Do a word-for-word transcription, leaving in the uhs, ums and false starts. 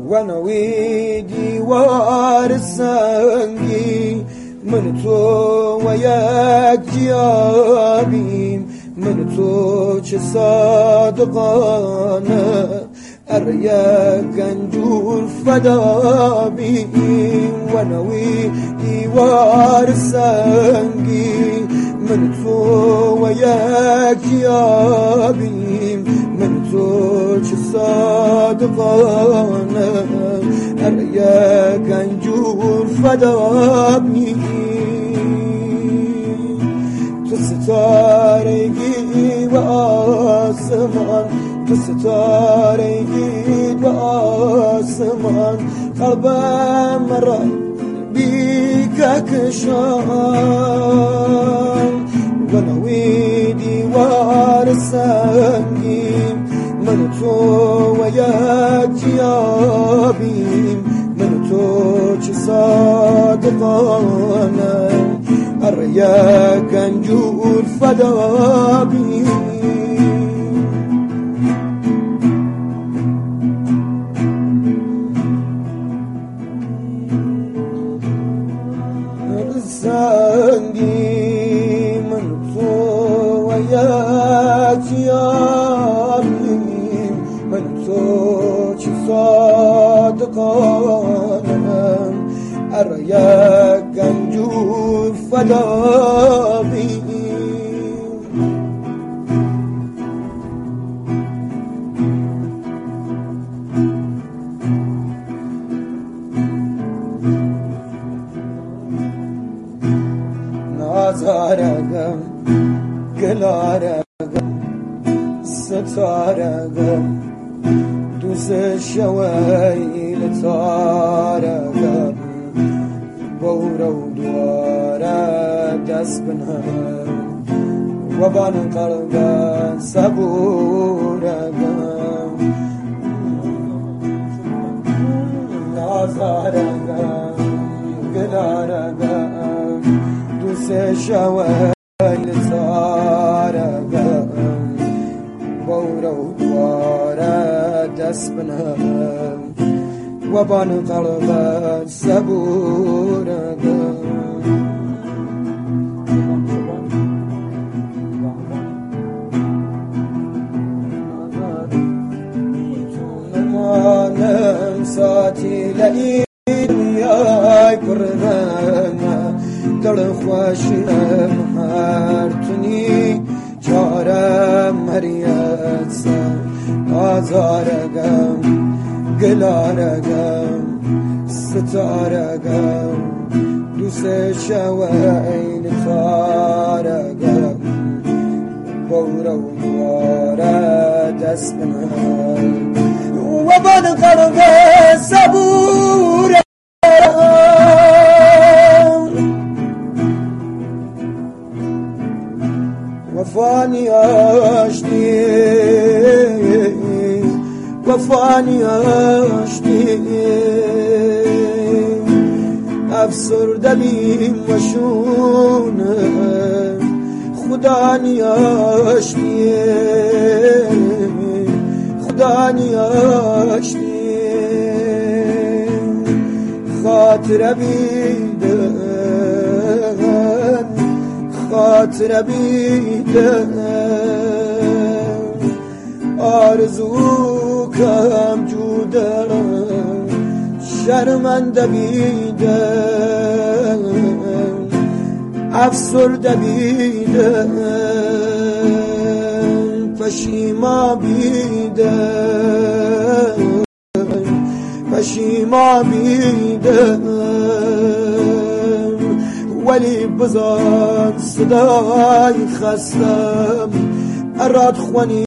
ونوي ديوار السنگي من تو وياك جيابي من تو چه صادقانه ارياك انجور فدا بيم ونوي ديوار السنگي من تو وياك جيابي من تو چه صادقانه ارياك انجور فدا بيم تو ستارگی و آسمان تو ستارگی و آسمان قلبم را بیک کشان ونوی دیوار سنگیم من تو و یک جیابیم من تو چه صادقانه ارياك انجور فدا بيم الزنگي من تو وياك جيابي من تو چه صادقانه ارياك انجور فدا بيم نازارگم گلارگم ستارگم دوست شوی لتارگم بورا و دواره دست بنهم و بان قلبت صبورگم نازارگم گلارگم دوست شوی لتارگم بورا و دواره دست بنهم و بان قلبت صبورگم نمانم ساتی لئی دنیای پررنگه دل خوشم هر تونی چارم مریت سر آزارگم گلارگم ستارگم دوست شوین تارگم بورا و دواره دست بنهم و بان قلب صبورم وفاني اشتي وفاني اشتي افسرده بیم و شونه خدا نیاشتی خدا نیاشتی خاطر بیدن خاطر بیدن آرزو کم جودن شرمنده بیدن افسرده بیدن پشیما بیدن پشیما بیدن ولی بزن صدای خستم اراد خوانی